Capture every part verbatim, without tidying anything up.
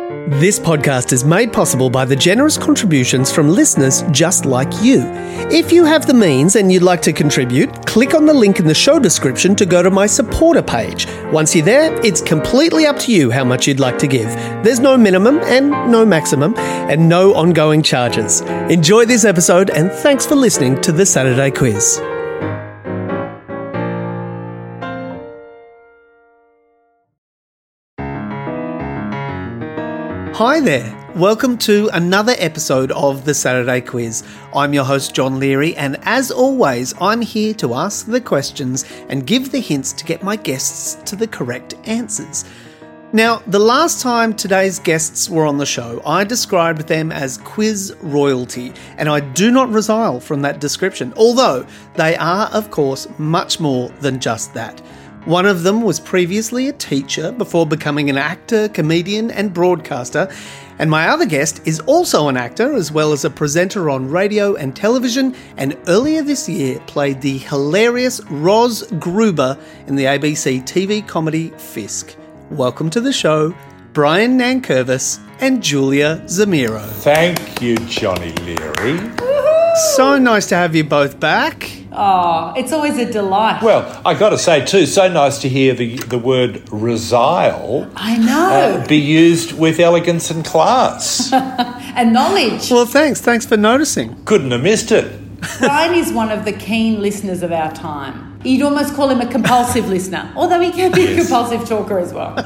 This podcast is made possible by the generous contributions from listeners just like you. If you have the means and you'd like to contribute, click on the link in the show description to go to my supporter page. Once you're there, it's completely up to you how much you'd like to give. There's no minimum and no maximum and no ongoing charges. Enjoy this episode and thanks for listening to the Saturday Quiz. Hi there. Welcome to another episode of the Saturday Quiz. I'm your host, John Leary, and as always, I'm here to ask the questions and give the hints to get my guests to the correct answers. Now, the last time today's guests were on the show, I described them as quiz royalty, and I do not resile from that description, although they are, of course, much more than just that. One of them was previously a teacher before becoming an actor, comedian and broadcaster, and my other guest is also an actor as well as a presenter on radio and television, and earlier this year played the hilarious Ros Gruber in the A B C T V comedy Fisk. Welcome to the show, Brian Nankervis and Julia Zemiro. Thank you, Johnny Leary. So nice to have you both back. Oh, it's always a delight. Well, I got to say too, so nice to hear the the word resile. I know. Uh, be used with elegance and class. And knowledge. Well, thanks. Thanks for noticing. Couldn't have missed it. Brian is one of the keen listeners of our time. You'd almost call him a compulsive listener, although he can be yes. a compulsive talker as well.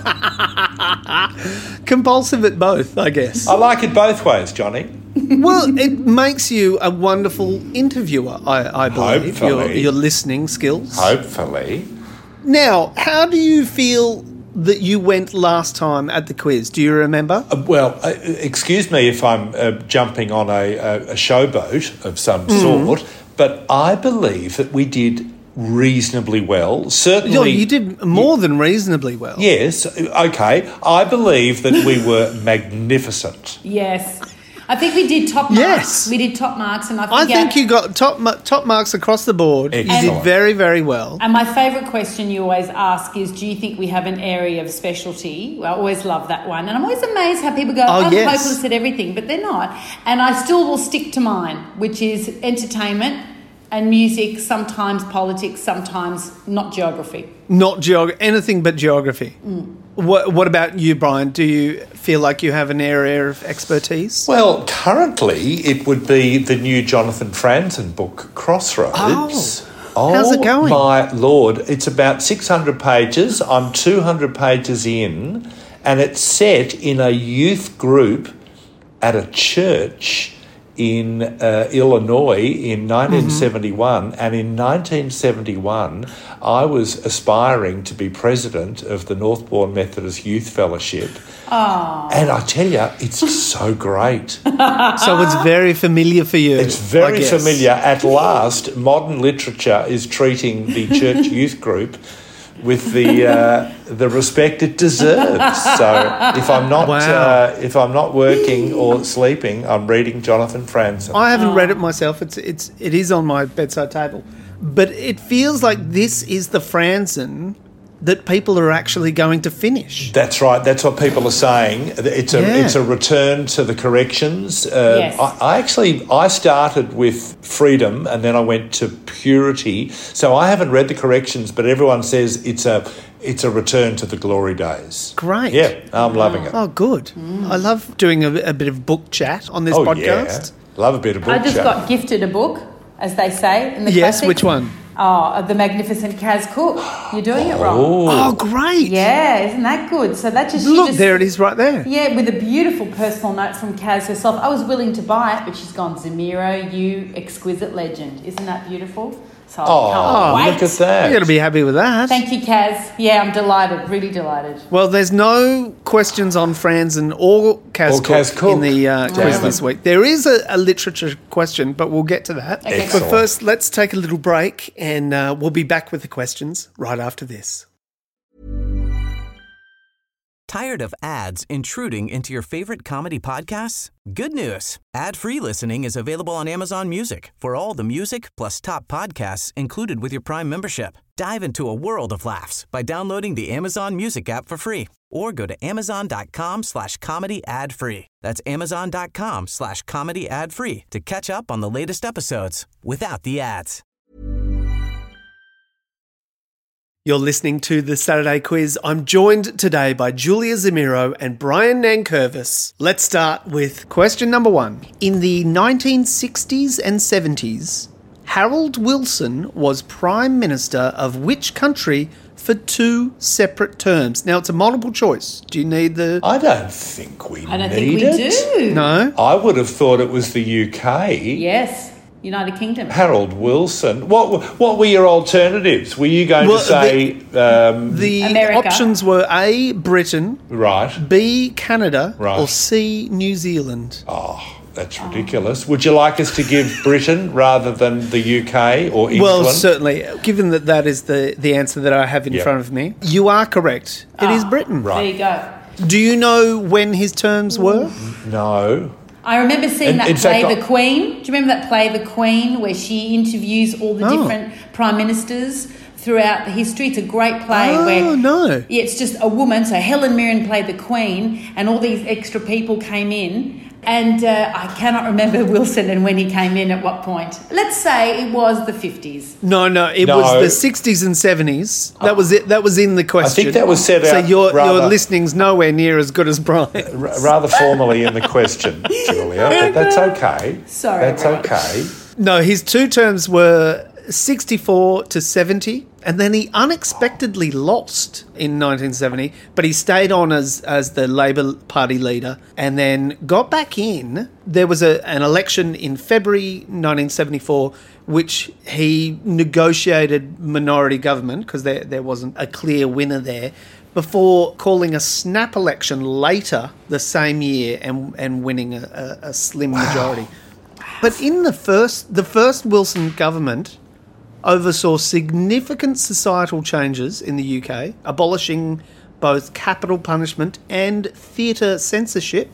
Compulsive at both, I guess. I like it both ways, Johnny. Well, it makes you a wonderful interviewer, I, I believe. Hopefully. Your, your listening skills. Hopefully. Now, how do you feel that you went last time at the quiz? Do you remember? Uh, well, uh, excuse me if I'm uh, jumping on a, a, a showboat of some mm. sort, but I believe that we did reasonably well. Certainly, oh, you did more y- than reasonably well. Yes, okay. I believe that we were magnificent. Yes. I think we did top marks. Yes. We did top marks. and I think, I think you got top top marks across the board. Excellent. You did very, very well. And my favourite question you always ask is, do you think we have an area of specialty? Well, I always love that one. And I'm always amazed how people go, oh, I'm yes. hopeless at everything, but they're not. And I still will stick to mine, which is entertainment and music, sometimes politics, sometimes not geography. Not geography, anything but geography. Mm. What, what about you, Brian? Do you feel like you have an area of expertise? Well, currently it would be the new Jonathan Franzen book, Crossroads. Oh, oh how's it going? My Lord, it's about six hundred pages. I'm two hundred pages in, and it's set in a youth group at a church in uh, Illinois in nineteen seventy-one, mm-hmm. and in nineteen seventy-one I was aspiring to be president of the Northbourne Methodist Youth Fellowship. Aww. And I tell you, it's so great. So it's very familiar for you. It's very familiar. At last, modern literature is treating the church youth group with the uh, the respect it deserves. So if I'm not wow. uh, if I'm not working or sleeping, I'm reading Jonathan Franzen. I haven't oh. read it myself. It's it's it is on my bedside table, but it feels like this is the Franzen that people are actually going to finish. That's right. That's what people are saying. It's a yeah. it's a return to the corrections. Uh, yes. I, I actually I started with freedom and then I went to purity. So I haven't read the corrections, but everyone says it's a it's a return to the glory days. Great. Yeah, I'm loving it. Oh, good. Mm. I love doing a, a bit of book chat on this oh, podcast. Yeah. Love a bit of book I just chat. got gifted a book, as they say in the Yes, classics. which one? Oh, The Magnificent Kaz Cook. You're doing it wrong. Oh, great. Yeah, isn't that good? So that just... Look, just, there it is right there. Yeah, with a beautiful personal note from Kaz herself. I was willing to buy it, but she's gone, Zemiro, you exquisite legend. Isn't that beautiful? So Oh, I can't wait. look at that. You're going to be happy with that. Thank you, Kaz. Yeah, I'm delighted, really delighted. Well, there's no questions on Franzen or Kaz, Or Cook, Kaz Cook. in the uh, quiz Damn this it. week. There is a, a literature question, but we'll get to that. Okay. Excellent. But first, let's take a little break, and uh, we'll be back with the questions right after this. Tired of ads intruding into your favorite comedy podcasts? Good news. Ad-free listening is available on Amazon Music for all the music plus top podcasts included with your Prime membership. Dive into a world of laughs by downloading the Amazon Music app for free or go to amazon.com slash comedy ad free. That's amazon.com slash comedy ad free to catch up on the latest episodes without the ads. You're listening to the Saturday Quiz. I'm joined today by Julia Zemiro and Brian Nankervis. Let's start with question number one. In the nineteen sixties and seventies, Harold Wilson was Prime Minister of which country for two separate terms? Now, it's a multiple choice. Do you need the... I don't think we I don't need think we it. do. No? I would have thought it was the U K. Yes, United Kingdom. Harold Wilson. What what were your alternatives? Were you going Well, to say... um, The America. options were A, Britain, right. B, Canada, Right. or C, New Zealand. Oh, that's ridiculous. Would you like us to give Britain rather than the U K or England? Well, certainly, given that that is the, the answer that I have in Yep. front of me, you are correct. It is Britain. There you go. Do you know when his terms were? No. I remember seeing In- that in play, fact, The I- Queen. Do you remember that play, The Queen, where she interviews all the Oh. different prime ministers throughout the history? It's a great play Oh, where... no. Yeah, it's just a woman. So Helen Mirren played the Queen and all these extra people came in. And uh, I cannot remember Wilson and when he came in at what point. Let's say it was the fifties. No, no, it No. was the sixties and seventies. That was it. That was in the question. I think that was set So out your your rather- listening's nowhere near as good as Brian. R- rather formally in the question, Julia, but that's okay. Sorry, That's Brian. okay. No, his two terms were sixty-four to seventy, and then he unexpectedly lost in nineteen seventy, but he stayed on as, as the Labor Party leader and then got back in. There was a, an election in February nineteen seventy-four, which he negotiated minority government because there, there wasn't a clear winner there, before calling a snap election later the same year and, and winning a, a, a slim majority. But in the first, the first Wilson government oversaw significant societal changes in the U K, abolishing both capital punishment and theatre censorship,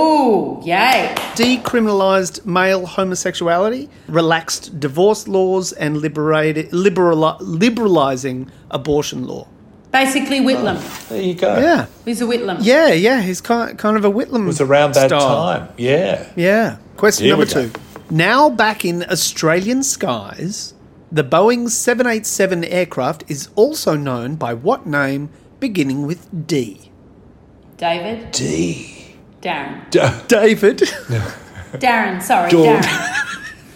Oh, yay. decriminalised male homosexuality, relaxed divorce laws, and liberated, liberal, liberalising abortion law. Basically Whitlam. There you go. Yeah, He's a Whitlam. yeah, yeah. He's kind kind of a Whitlam. It was around that style. time. Yeah. Yeah. Question Here number we go. two. Now back in Australian skies, the Boeing seven eighty-seven aircraft is also known by what name beginning with D? David. D. Darren. D- David? Darren, sorry, Dawn. Darren.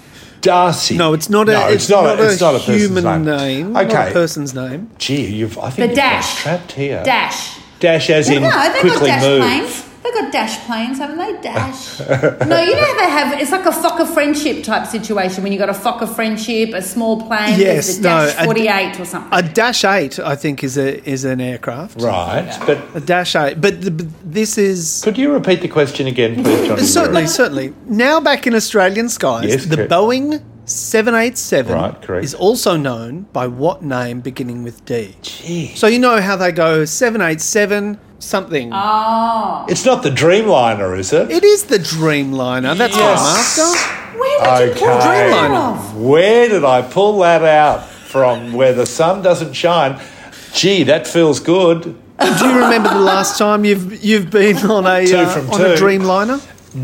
Darcy. No, it's not a, No, it's not it's not a person's human name. name. Not Okay. a person's name. Gee, you've, I think The you've dash. got trapped here. Dash. Dash as in no, they've quickly got dash move. planes. They've got dash planes, haven't they? Dash. No, you know how they have, it's like a Fokker friendship type situation when you got a Fokker friendship, a small plane, Yes, there's the Dash no, a- forty-eight or something. A Dash eight, I think, is a is an aircraft. Right. But A Dash eight. But, the, but this is... could you repeat the question again, please, Johnny? Certainly, certainly. Now back in Australian skies, Yes, the correct. Boeing seven eighty-seven Right, correct. is also known by what name beginning with D? Gee. So you know how they go seven eighty-seven something. oh. It's not the Dreamliner, is it? It is the Dreamliner. That's Yes. what I'm after. Where did you pull Okay. that Dreamliner. off? Where did I pull that out from? Where the sun doesn't shine? Gee, that feels good. Do you remember the last time you've you've been on a Two uh, from on a two. Dreamliner?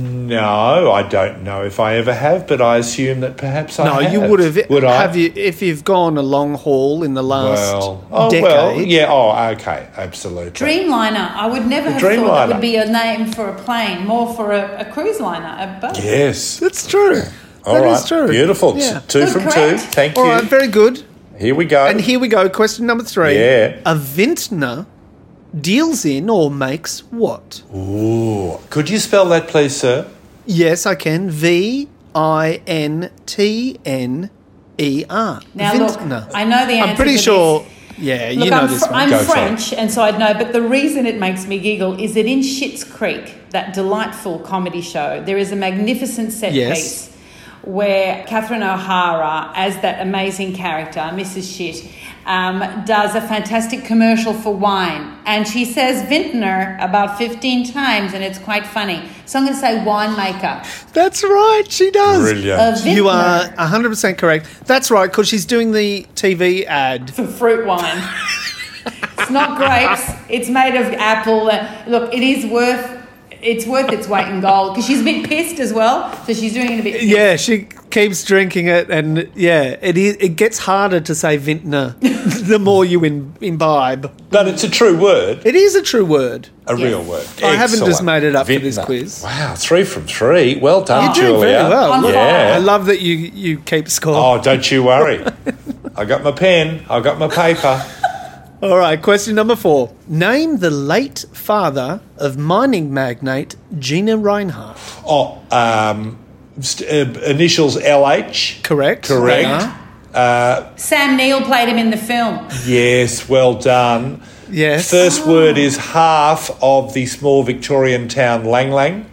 No, I don't know if I ever have, but I assume that perhaps I No, have. you would have. Would I? Have you if you've gone a long haul in the last Well, oh, decade? well, yeah. Oh, okay, absolutely. Dreamliner. I would never The have thought that Dreamliner. would be a name for a plane, more for a, a cruise liner, a boat. Yes. That's true. All That right. is true. Beautiful. Yeah. Two Good, from correct. two. Thank you. All right, very good. Here we go. And here we go. Question number three. Yeah. A vintner deals in or makes what? Ooh. Could you spell that, please, sir? Yes, I can. V I N T N E R. Now, Vintner. look, I know the answer I'm pretty to sure. this. Yeah, Look, you know I'm, this fr- one. I'm Go for it. French, and so I'd know. But the reason it makes me giggle is that in Schitt's Creek, that delightful comedy show, there is a magnificent set Yes. piece where Catherine O'Hara, as that amazing character, Missus Schitt, um, does a fantastic commercial for wine. And she says vintner about fifteen times, and it's quite funny. So I'm going to say winemaker. That's right, she does. Brilliant. A vintner You are one hundred percent correct. That's right, because she's doing the T V ad. for fruit wine. It's not grapes. It's made of apple. Uh, look, it is worth... It's worth its weight in gold because she's a bit pissed as well, so she's doing it a bit pissed. Yeah, she keeps drinking it, and yeah, it is, it gets harder to say vintner the more you in, imbibe. But it's a true word, It is a true word. a Yes. real word. I haven't just Excellent. made it up for Vintner. this quiz. Wow, three from three. Well done, You're doing Julia. very well. On Look, fire. I love that you, you keep score. Oh, don't you worry. I got my pen. I got my paper. All right, question number four. Name the late father of mining magnate Gina Reinhardt. Oh, um, st- uh, initials L H. Correct. Correct. Uh-huh. Sam Neill played him in the film. Yes, well done. Yes. First word is half of the small Victorian town Lang Lang.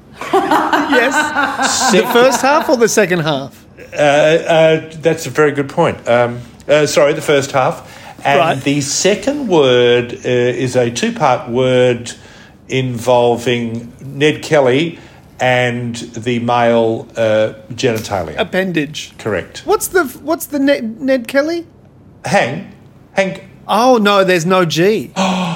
Yes. The first half or the second half? Uh, uh, that's a very good point. Um, uh, sorry, the first half. And Right. the second word uh, is a two-part word involving Ned Kelly and the male uh, genitalia. Appendage. Correct. What's the what's the Ned, Ned Kelly? Hang. Hang. Oh no, there's no G.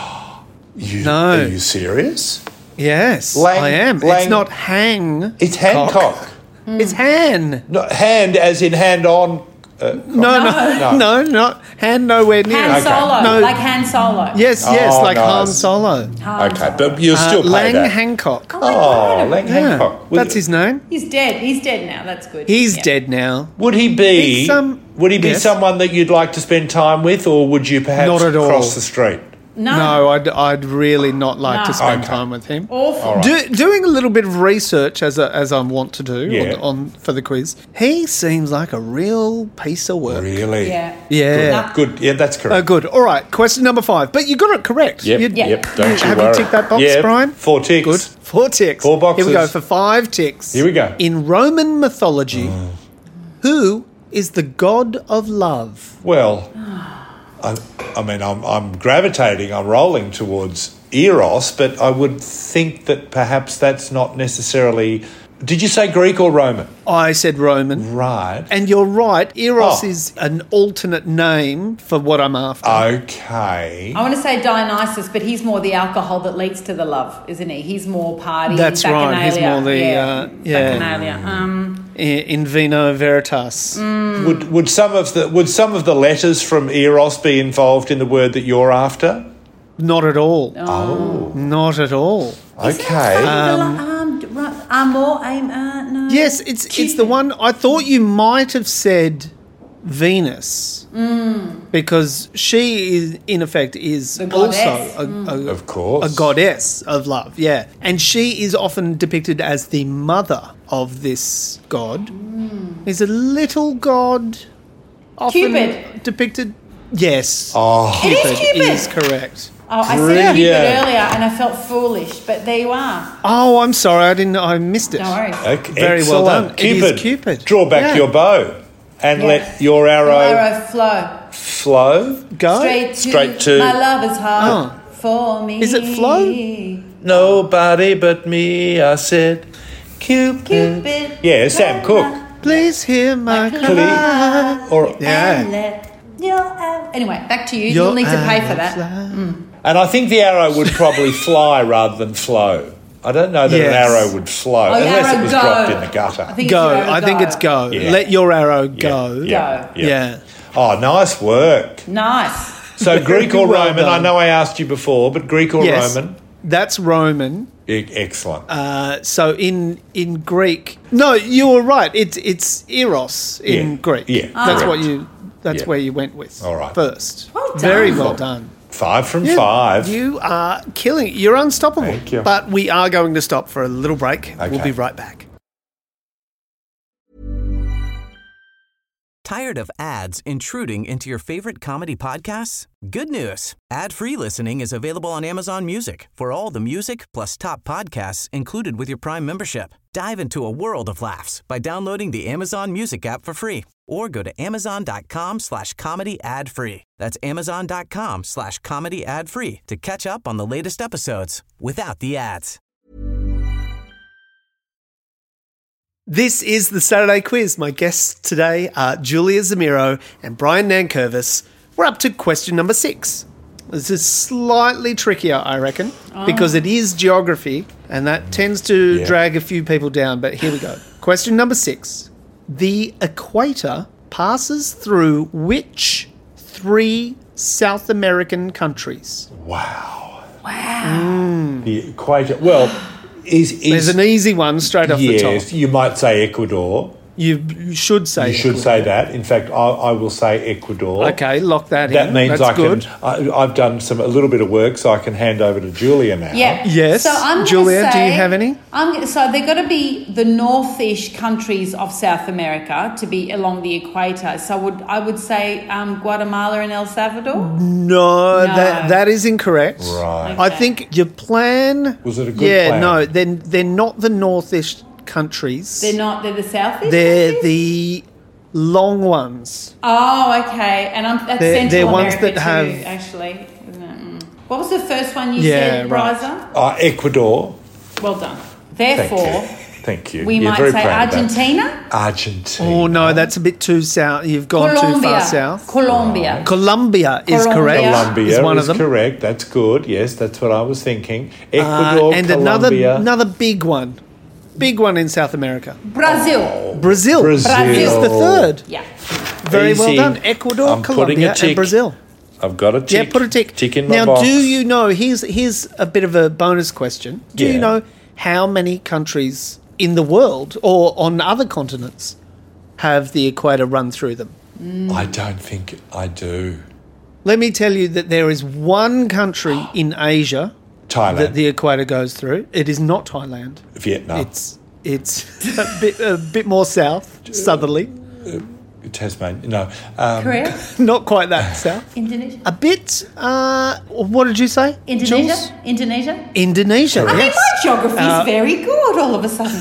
You, No. Are you serious? Yes, Lang- I am. Lang- It's not hang. It's Hancock. It's Han. Not hand as in hand on. Uh, No, no, No. no, not Han. Nowhere near. Han it. Okay. Solo, No. like Han Solo. Yes, yes, Oh, like Han nice. Solo. Han Okay, Solo. but you'll Uh, still pay Lang that. Hancock. Oh, Lang Yeah, Hancock. Would- that's his name. He's dead. He's dead now. That's good. He's Yeah. dead now. Would he be? He's, um, would he be yes. someone that you'd like to spend time with, or would you perhaps Not at all. cross the street? No. No, I'd, I'd really not like No. to spend Okay. time with him. Awful. All right. Do, doing a little bit of research as a, as I want to do Yeah. on, on for the quiz, he seems like a real piece of work. Really? Yeah. Yeah. Good. Yeah, that's Oh, correct. good. All right. Question number five. But you got it correct. Yep. You- Yeah. Yep. Don't you have worry. you ticked that box, yeah, Brian? Four ticks. Good. Four ticks. Four boxes. Here we go for five ticks. Here we go. In Roman mythology, Mm. who is the god of love? Well, I, I mean, I'm, I'm gravitating, I'm rolling towards Eros, but I would think that perhaps that's not necessarily. Did you say Greek or Roman? I said Roman. Right. And you're right. Eros Oh. is an alternate name for what I'm after. Okay. I want to say Dionysus, but he's more the alcohol that leads to the love, isn't he? He's more party. That's right, he's bacchanalia. more the, yeah. uh, yeah. Bacchanalia. Um, I- In vino veritas. Mm. Would would some of the would some of the letters from Eros be involved in the word that you're after? Not at all. Oh. Not at all. Okay. um, um, amor, I'm, uh, no. Yes, it's it's the one I thought you might have said Venus. Because she is in effect is The also goddess. a, a, Of course. a goddess of love, yeah. And she is often depicted as the mother of this god. Is a little god often Cupid. depicted? Yes. Oh. It is Cupid. is correct. Oh, I said Brilliant. Cupid earlier and I felt foolish, but there you are. Oh, I'm sorry, I didn't I missed it. No worries. Okay, Very well excellent. done. It is Cupid. Cupid. Draw back Yeah. your bow and Yeah. let your arrow, Arrow flow. flow. Go. Straight to, Straight to- my lover's heart for me. Is it flow? Nobody but me, I said. Cupid. Cupid. Yeah, Sam Cooke. Please hear my My cry. Or, Yeah. And let your arrow- Anyway, back to you. Your You'll need to pay for arrow that. fly. and I think the arrow would probably fly rather than flow. I don't know that an Yes. arrow would flow Oh, unless arrow it was go. dropped in the gutter. I think Go. it's your I think go. it's go. Yeah. Let your arrow Yeah, go. Yeah. Go. Yeah. Oh, nice work. Nice. So Greek or Well Roman? I done. know I asked you before, but Greek or Yes. Roman? That's Roman. E- Excellent. Uh, so in in Greek, no, you were right. It's it's eros in Yeah. Greek. Yeah, that's correct. what you. That's Yeah. where you went with. All right. First. Well done. Very well done. Five from You- five. You are killing it. You're unstoppable. Thank you. But we are going to stop for a little break. We'll Okay. be right back. Tired of ads intruding into your favorite comedy podcasts? Good news. Ad-free listening is available on Amazon Music for all the music plus top podcasts included with your Prime membership. Dive into a world of laughs by downloading the Amazon Music app for free or go to amazon.com slash comedy ad free. That's amazon.com slash comedy ad free to catch up on the latest episodes without the ads. This is the Saturday Quiz. My guests today are Julia Zemiro and Brian Nankervis. We're up to question number six. This is slightly trickier, I reckon, oh. because it is geography, and that tends to yeah. drag a few people down. But here we go. Question number six. The equator passes through which three South American countries? Wow. Wow. Mm. The equator. Well, is, is... There's an easy one straight off yes, the top. Yes, you might say Ecuador. You, you should say You should Ecuador. say that. In fact, I, I will say Ecuador. Okay, lock that, that in. That means That's I good. can. I, I've done some a little bit of work, so I can hand over to Julia now. Yeah. Yes. So I'm Julia, say, do you have any? I'm, so they've got to be the northish countries of South America to be along the equator. So would I would say um, Guatemala and El Salvador? No, No. that that is incorrect. Right. Okay. I think your plan... Was it a good yeah, plan? no, they're, they're not the northish countries. They're not. They're the southish. They're countries? the long ones. Oh, okay. And I'm, that's They're- Central they're ones America that have- too, actually. Isn't it? Mm. What was the first one you Yeah, said, right. Bryza? Uh, Ecuador. Well done. Thank Therefore, you. Thank you. we You're might very say proud of that. Argentina, Argentina. Oh, no, that's a bit too south. You've gone too Colombia, far south. Colombia. Colombia is Colombia. correct. Colombia is one is of them. correct. That's good. Yes, that's what I was thinking. Uh, Ecuador, and Colombia. another another big one. Big one in South America. Brazil. Brazil. Brazil. is the third. Yeah. Very well Easy. done. Ecuador, I'm putting Colombia, a tick. and Brazil. I've got a tick. Yeah, put a tick. Tick in my now, box. do you know, here's, here's a bit of a bonus question. Do Yeah. you know how many countries in the world or on other continents have the equator run through them? I don't think I do. Let me tell you that there is one country in Asia Thailand. that the equator goes through. It is not Thailand. Vietnam. It's it's a bit a bit more south, southerly. Tasmania. No. Um, Korea. Not quite that south. Indonesia. A bit. Uh, what did you say? Indonesia. Jules? Indonesia. Indonesia. I mean, Yes. my geography is Uh, very good all of a sudden.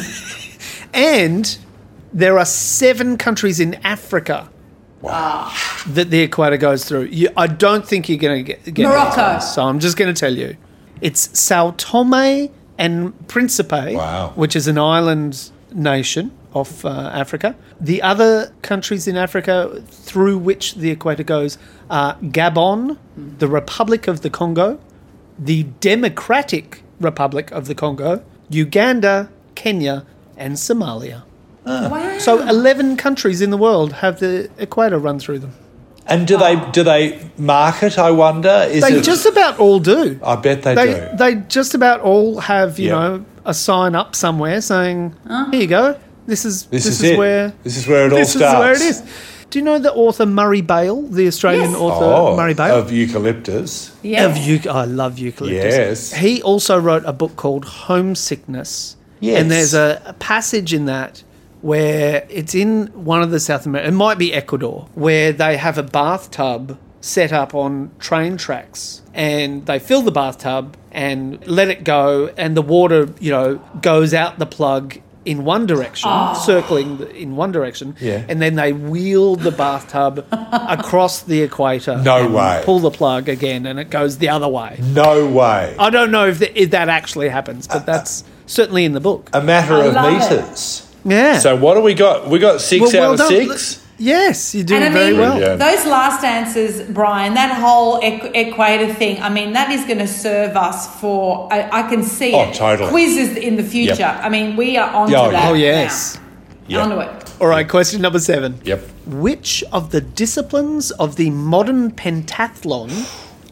And there are seven countries in Africa Wow. that the equator goes through. You, I don't think you're going to get, get Morocco. these, so I'm just going to tell you. It's Sao Tome and Principe, Wow. which is an island nation of uh, Africa. The other countries in Africa through which the equator goes are Gabon, the Republic of the Congo, the Democratic Republic of the Congo, Uganda, Kenya, and Somalia. Wow. So eleven countries in the world have the equator run through them. And do they do they mark it, I wonder? Is They it, just about all do. I bet they, They do. they just about all have, you Yeah. know, a sign up somewhere saying, "Here you go. This is This, this, is, it. where This is where it all this starts. is where it is." Do you know the author Murray Bale, the Australian Yes. author Oh, Murray Bale? of eucalyptus. Yeah. Of euc- I love eucalyptus. Yes. He also wrote a book called Homesickness. Yes. And there's a, a passage in that where it's in one of the South America, it might be Ecuador, where they have a bathtub set up on train tracks and they fill the bathtub and let it go and the water, you know, goes out the plug in one direction, circling the, in one direction, Yeah. and then they wheel the bathtub across the equator. No and way. Pull the plug again, and it goes the other way. No way. I don't know if, the, if that actually happens, but that's certainly in the book. A matter I of love it. meters. Yeah. So what do we got? We got six Well, well out of done. six. Yes, you're doing And I very mean, well. Yeah. those last answers, Brian, that whole equ- equator thing, I mean, that is going to serve us for, I, I can see Oh, it. totally. Quizzes in the future. Yep. I mean, we are onto Oh, that Oh, yes. now. Yep. Onto it. All right, question number seven. Yep. Which of the disciplines of the modern pentathlon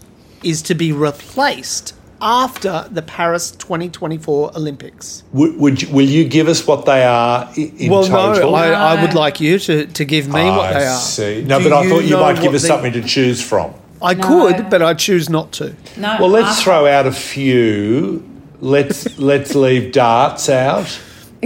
is to be replaced after the Paris twenty twenty-four Olympics? Would, would you, will you give us what they are i- in well, total? no, I, I would No. like you to, to give me what I they are. see. No, Do but I thought you know might give what us the- something to choose from. I No. could, but I choose not to. No. Well, let's I- throw out a few. Let's let's leave darts out.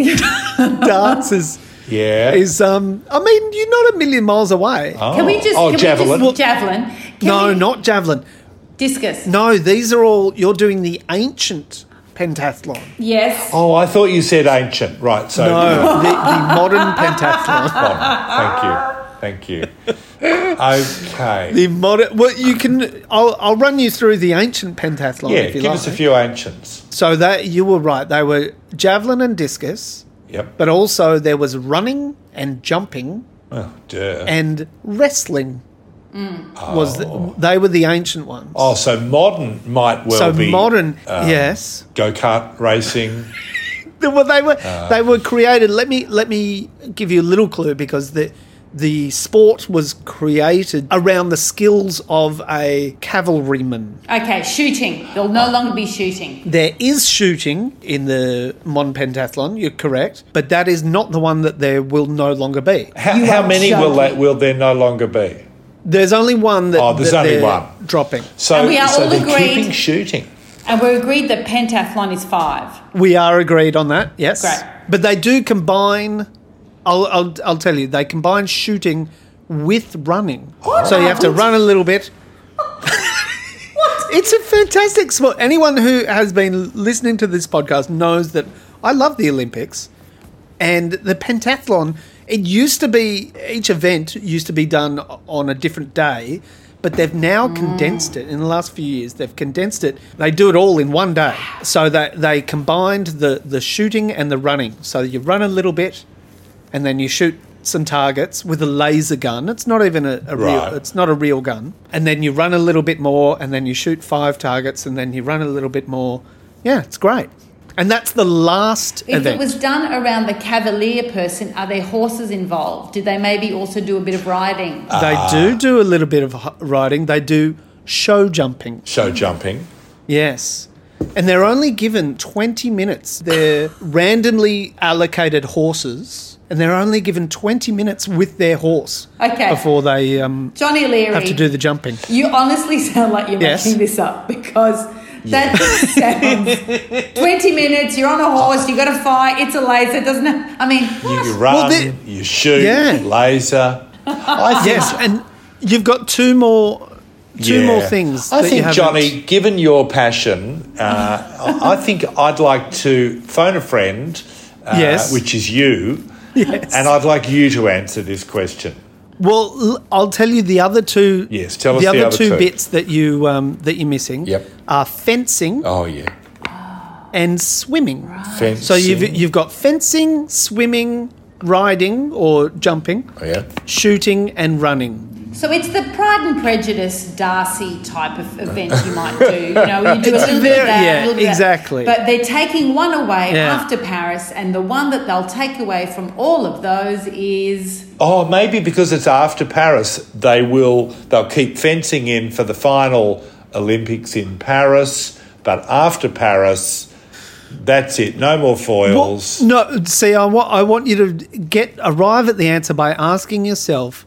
Darts is, Yeah. is um. I mean, you're not a million miles away. oh. Can we just... Oh, can javelin. We just, javelin. Can no, we- not javelin. Discus. No, these are all. You're doing the ancient pentathlon. Yes. Oh, I thought you said ancient. Right. So No, the, the modern pentathlon. Oh, thank you. Thank you. Okay. The modern. Well, you can. I'll, I'll run you through the ancient pentathlon. Yeah, if you give like. us a few ancients. So that you were right. They were javelin and discus, Yep. but also there was running and jumping Oh, duh. and wrestling. Was the, they were the ancient ones? oh, so modern might well so be modern, um, yes. go-kart racing. Well, they were Uh. they were created. Let me let me give you a little clue because the the sport was created around the skills of a cavalryman. Okay, shooting. There'll no longer be shooting. There is shooting in the modern pentathlon. You're correct, but that is not the one that there will no longer be. How, You how are many will, joking. that, will there no longer be? There's only one that. Oh, there's that only they're one. dropping. So, And we are so all they're agreed- keeping shooting. And we're agreed that pentathlon is five. We are agreed on that. Yes, Great. but they do combine. I'll I'll, I'll tell you. They combine shooting with running. What? So you have to What? run a little bit. It's a fantastic sport. Anyone who has been listening to this podcast knows that I love the Olympics and the pentathlon. It used to be, each event used to be done on a different day, but they've now condensed it. In the last few years, they've condensed it. They do it all in one day. So that they combined the, the shooting and the running. So you run a little bit and then you shoot some targets with a laser gun. It's not even a, a real. Right. It's not a real gun. And then you run a little bit more, and then you shoot five targets, and then you run a little bit more. Yeah, it's great. And that's the last If event. it was done around the cavalier person, are there horses involved? Did they maybe also do a bit of riding? They do do a little bit of h- riding. They do show jumping. Show jumping. Yes. And they're only given twenty minutes. They're randomly allocated horses, and they're only given twenty minutes with their horse Okay. before they um, Johnny Leary, have to do the jumping. you honestly sound like you're Yes. making this up because that just sounds... twenty minutes, you're on a horse, you got to fight, it's a laser, doesn't it? I mean, what? You run, Well, they- you shoot, Yeah. laser. I think, Yes, and you've got two more two yeah. more things. I that you think, haven't- Johnny, given your passion, uh, I I think I'd like to phone a friend, uh, Yes. which is you, Yes. and I'd like you to answer this question. Well, l- I'll tell you the other two. Yes, tell us the the other other two two. bits that you um, that you're missing. Yep. Are fencing Oh, yeah. and swimming. Fencing. So you've you've got fencing, swimming, riding or jumping, Oh, yeah. shooting, and running. So it's the Pride and Prejudice Darcy type of event you might do. You know, you do It's a little bit very- of that, yeah, a little bit of that. exactly. But they're taking one away Yeah. after Paris, and the one that they'll take away from all of those is... Oh, maybe because it's after Paris, they will they'll keep fencing in for the final Olympics in Paris, but after Paris, that's it. No more foils. Well, no, see, I want I want you to get arrive at the answer by asking yourself,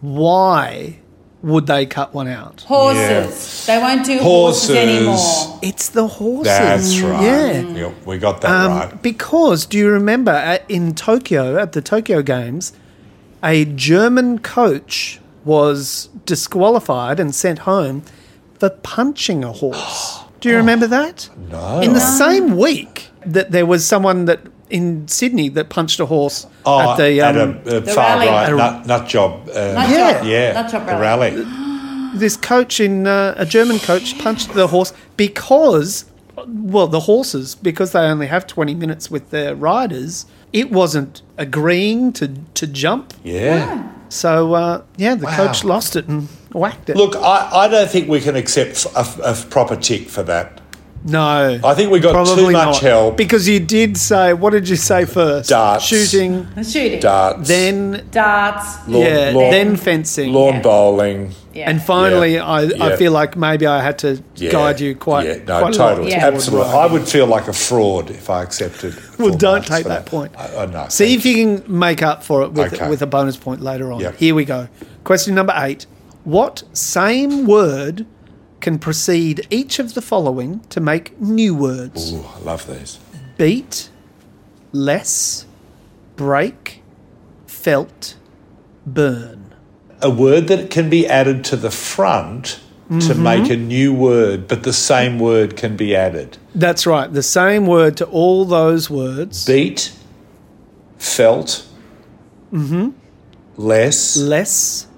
why would they cut one out? Horses. They won't do horses, Horses. anymore. It's the horses. That's right. Yeah. Yep, we got that Um, right. Because, do you remember at, in Tokyo, at the Tokyo Games, a German coach was disqualified and sent home for punching a horse. Do you remember that? No. In the same week that there was someone that in Sydney that punched a horse Oh, at the at um, a, a the far rally. right At a- nut, nut job. Uh, Nut Yeah. job. yeah, Nut job the rally. rally. this coach in uh, a German coach punched the horse because, well, the horses, because they only have twenty minutes with their riders, it wasn't agreeing to, to jump. Yeah. So, uh, yeah, the Wow. coach lost it and whacked it. Look, I, I don't think we can accept a, a proper tick for that. no. I think we got too probably much not. help. Because you did say, what did you say first? Darts. Shooting, The shooting. Darts, then, Darts. lawn, yeah, lawn, then fencing. lawn Yeah. bowling. Yeah. And finally, Yeah. I, I Yeah. feel like maybe I had to Yeah. guide you quite, Yeah, no, quite a totally, lot. Yeah. absolutely. I would feel like a fraud if I accepted. Well, full don't marks take for that point. I, I know. See if you can make up for it with, Okay. with a bonus point later on. Yep. Here we go. Question number eight. What same word can precede each of the following to make new words? Ooh, I love these. Beat, less, break, felt, burn. A word that can be added to the front to Mm-hmm. make a new word, but the same word can be added. That's right. The same word to all those words. Beat, felt, less. less,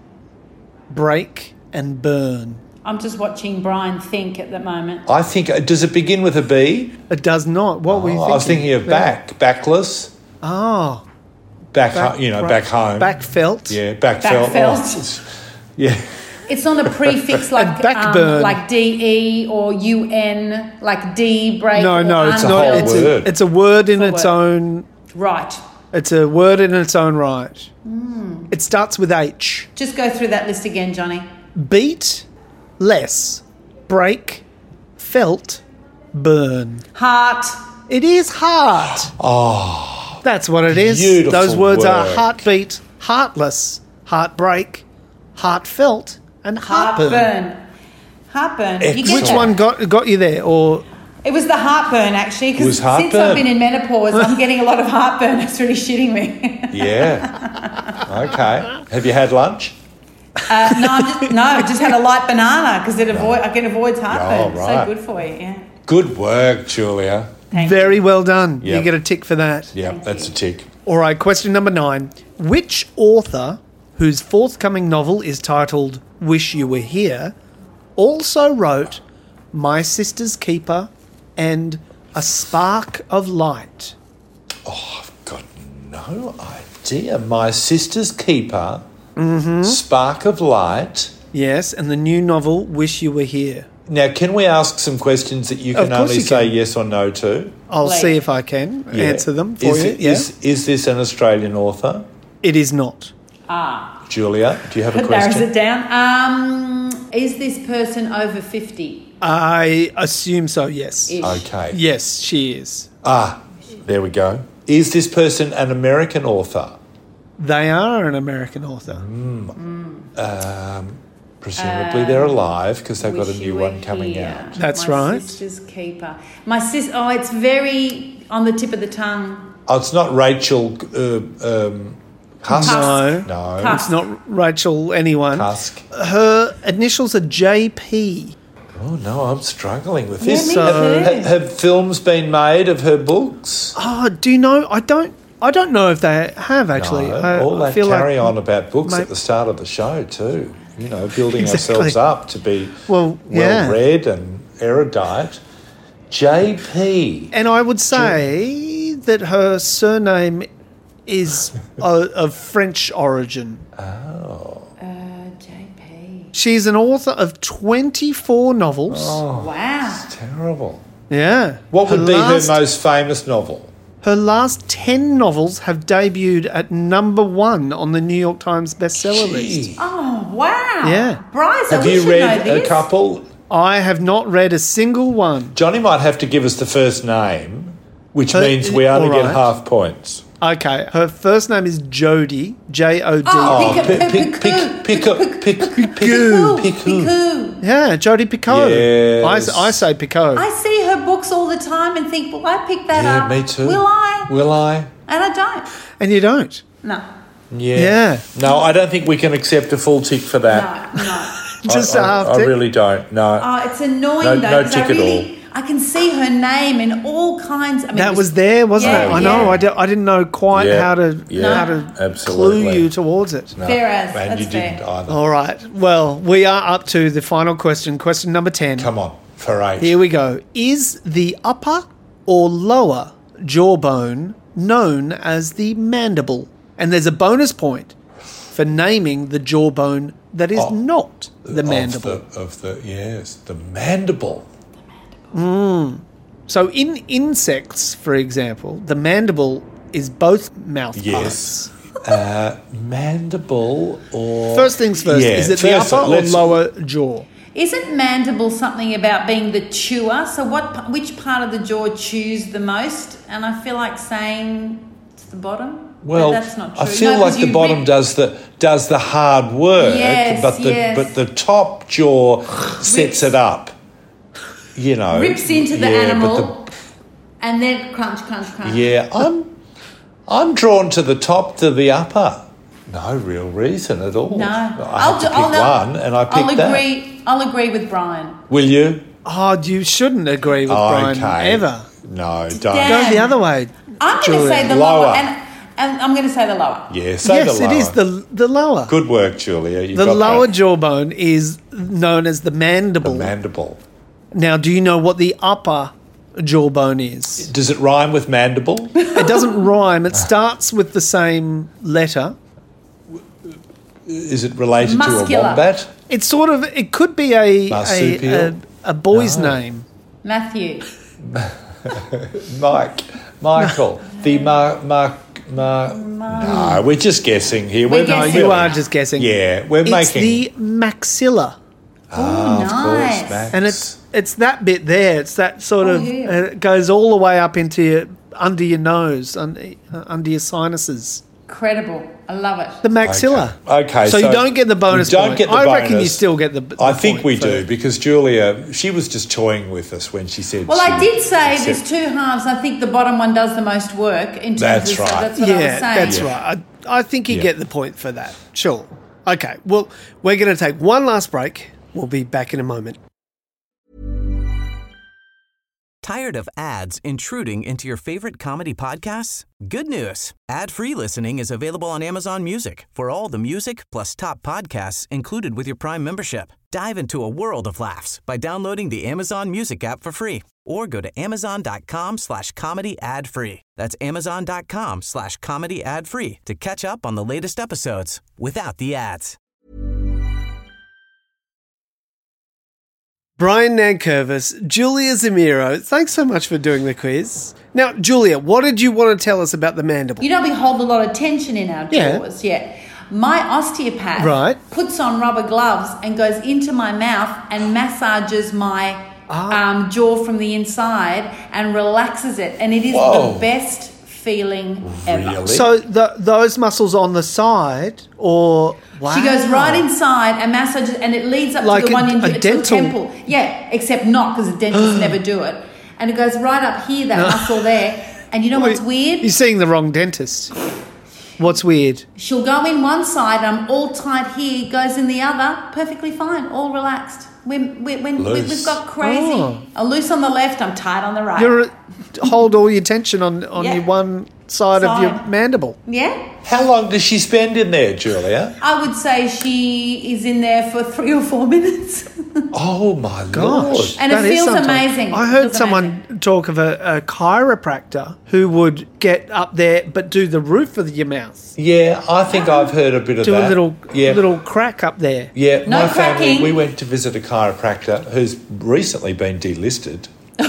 break, and burn. I'm just watching Brian think at the moment. I think, does it begin with a B? It does not. What were you Oh, thinking? I was thinking of back, backless, Oh. back, Back, ho- you know, right. back home. Back felt. Yeah, back felt. Backfelt. Yeah. It's not a prefix like backburn. um, like D E or U N, like D break. No, or no, it's a not. whole It's word. a, it's a word in It's a its word. own. Right. It's a word in its own right. Hmm. It starts with H. Just go through that list again, Johnny. Beat, less, break, felt, burn. Heart. It is heart. Oh. That's what it is. Beautiful Those words are work. heartbeat, heartless, heartbreak, heartfelt, and heartburn. Heartburn. Heartburn. You get Which that? one got got you there? Or It was the heartburn, actually, It because was since heartburn. I've been in menopause, I'm getting a lot of heartburn. It's really shitting me. Yeah. Okay. Have you had lunch? Uh, no, I'm just, no, I just had a light banana because it avoid I can avoid heartburn. Oh, right. So good for you. Yeah. Good work, Julia. Thank very well done. Yep. You get a tick for that. Yeah, Thank that's you. a tick. All right, question number nine. Which author, whose forthcoming novel is titled Wish You Were Here, also wrote My Sister's Keeper and A Spark of Light? I've got no idea. My Sister's Keeper, mm-hmm. Spark of Light. Yes, and the new novel Wish You Were Here. Now, can we ask some questions that you Of can course only you say can. yes or no to? I'll Like- see if I can Yeah. answer them for is, you. it- Yeah. is, is this an Australian author? It is not. Ah, Julia, do you have a that narrows question? it down. Um, is this person over fifty? I assume so, yes. Ish. Okay. Yes, she is. Ah, there we go. Is this person an American author? They are an American author. Um, presumably they're alive because they've got a Wish new You one Were coming Here. out. That's My right. Sister's Keeper. My sis. Oh, it's very on the tip of the tongue. Oh, it's not Rachel uh, um, Husk? No. No. Husk. It's not Rachel anyone. Husk. Her initials are J P. Oh, no, I'm struggling with Yeah, this. me So- too. have, have films been made of her books? Oh, do you know? I don't. I don't know if they have actually. No, I, all I that feel carry like, on about books Mate- at the start of the show too. You know, building Exactly. ourselves up to be Well, yeah. well read and erudite. J P. And I would say that her surname is uh, of French origin. Oh. Uh, J P. She's an author of twenty-four novels. Wow. Terrible. Yeah. What would her be last, her most famous novel? Her last ten novels have debuted at number one on the New York Times bestseller list. Gee. Oh wow. Yeah. Bryce, I Have wish you you'd read know a this. couple? I have not read a single one. Johnny might have to give us the first name, which Her- means we only all get right. half points. Okay, her first name is Jodie, J O D. Oh, Oh, Pick- pick, pick- pick, pick, pick, up, pick, pick, Piku. pick, who? Piku. Yeah, Jodie Picot. Yes. I, s- I say Picot. I see her books all the time and think, well, I picked that Yeah, up. me too. Will I? Will I? And I don't. and you don't. No. Yeah. Yeah. No, I don't think we can accept a full tick for that. No, no. Just I, a half I, I tick. really don't. No. Oh, it's annoying No- though. no 'cause I tick at really, I can see her name in all kinds. I mean, That it was there, wasn't Yeah, it? I know. yeah. I, di- I didn't know quite Yeah, how to yeah, how to absolutely. clue you towards it. No. Fair as, And that's you didn't fair. either. All right. Well, we are up to the final question. Question number ten. Come on, for eight. Here we go. Is the upper or lower jawbone known as the mandible? And there's a bonus point for naming the jawbone that is Oh, not the mandible. Of the, of the yes, the mandible. So in insects, for example, the mandible is both mouth Yes. parts. Uh, mandible or First things first, Yeah, is it the first, upper or let's- lower jaw? Isn't mandible something about being the chewer? So what? Which part of the jaw chews the most? And I feel like saying it's the bottom. Well, but that's not true. I feel No, like 'cause the you bottom rip- does the does the hard work, Yes, but the yes. but the top jaw sets it up. You know, rips into the yeah, animal, and then crunch, crunch, crunch. But the, yeah, I'm I'm drawn to the top to the upper. No real reason at all. No, I have I'll to do- pick I'll know- one, and I picked I'll that. agree. I'll agree with Brian. Will you? Oh, you shouldn't agree with Brian okay. ever. No, don't. Damn. Go the other way. I'm going to Julia. say the Lower. lower, and And I'm going to say the lower. Yeah, say yes, the lower. it is the the lower. Good work, Julia. You the got lower that. jawbone is known as the mandible. The mandible. Now, do you know what the upper jawbone is? Does it rhyme with mandible? It doesn't rhyme. It starts with the same letter. Is it related Muscular. to a wombat? It's sort of. It could be a a, Marsupial? a, a boy's No. name. Matthew. Mike. Michael. The Mark. Mark. Mar- no, we're just guessing here. We're We're guessing. You really- are just guessing. Yeah, we're It's making. the maxilla, Ah, nice. Of course, Max. and it's it's that bit there. It's that sort Oh, of yeah. uh, it goes all the way up into your, under your nose, under, uh, under your sinuses. Incredible. I love it. The maxilla. Okay, okay, so, so you don't get the bonus you don't point. get the I reckon you bonus. still get the. the I think point we for- do because Julia, she was just toying with us when she said. Well, she I did say accept- there's two halves. I think the bottom one does the most work in terms That's of so right. that's what I was Yeah, saying. that's right. I, I think you Yeah. get the point for that. Sure. Okay. Well, we're going to take one last break. We'll be back in a moment. Tired of ads intruding into your favorite comedy podcasts? Good news. Ad-free listening is available on Amazon Music for all the music plus top podcasts included with your Prime membership. Dive into a world of laughs by downloading the Amazon Music app for free or go to amazon.com slash comedy ad free. That's amazon.com slash comedy ad free to catch up on the latest episodes without the ads. Brian Nankervis, Julia Zamiro, thanks so much for doing the quiz. Now, Julia, what did you want to tell us about the mandible? You know, we hold a lot of tension in our Yeah. jaws. Yeah. My osteopath Right. puts on rubber gloves and goes into my mouth and massages my um, jaw from the inside and relaxes it. And it is Whoa. the best feeling ever. Really? So the, those muscles on the side, or wow. She goes right inside and massages, and it leads up Like to the a- one in a to the dental- temple. Yeah, except not because the dentists never do it. And it goes right up here, that muscle there. And you know what's weird? You're seeing the wrong dentist. What's weird? She'll go in one side, I'm all tight here, goes in the other, perfectly fine, all relaxed. When, when, when we- Loose. we've got crazy. Oh. I'm loose on the left, I'm tight on the right. You hold all your tension on, on Yeah. your one side, of your Side. mandible. Yeah? How long does she spend in there, Julia? I would say she is in there for three or four minutes. Oh my Gosh. lord! And it that is feels sometimes- amazing. I It heard feels someone amazing. talk of a, a chiropractor who would get up there but do the roof of your mouth. Yeah, I think I've heard a bit of Do that. a little yeah. little crack up there. Yeah, No my family, cracking. we went to visit a chiropractor who's recently been delisted.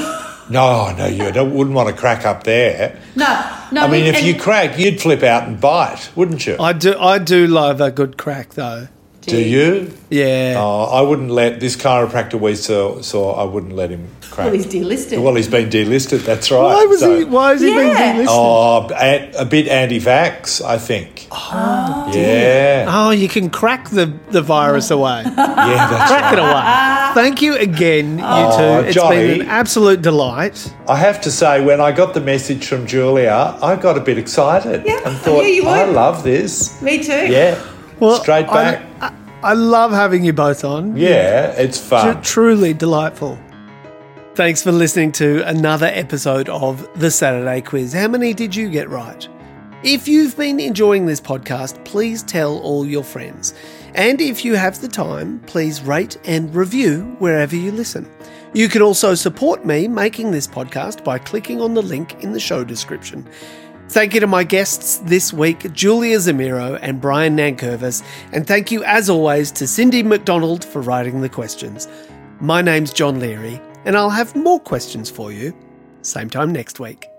no, no, you don't, wouldn't want to crack up there. No, no. I mean, we- if and- you crack, you'd flip out and bite, wouldn't you? I do I do love a good crack though. Do you? Yeah. Oh, I wouldn't let this chiropractor we saw, saw I wouldn't let him crack. Well, he's delisted. Well, he's been delisted, that's right. why was So- he why is he Yeah. being delisted? Oh, a, a bit anti-vax, I think. Oh, yeah. Oh, you can crack the, the virus away. Yeah, that's Crack right. it away. Thank you again, you Oh, two. It's Johnny. been an absolute delight. I have to say, when I got the message from Julia, I got a bit excited Yeah, and I thought, knew you I would. love this. Me too. Yeah, Well, straight I- back. I, I love having you both on. yeah, it's Tr- fun. truly delightful. Thanks for listening to another episode of The Saturday Quiz. How many did you get right? If you've been enjoying this podcast, please tell all your friends. And if you have the time, please rate and review wherever you listen. You can also support me making this podcast by clicking on the link in the show description. Thank you to my guests this week, Julia Zamiro and Brian Nankervis, and thank you as always to Cindy McDonald for writing the questions. My name's John Leary, and I'll have more questions for you same time next week.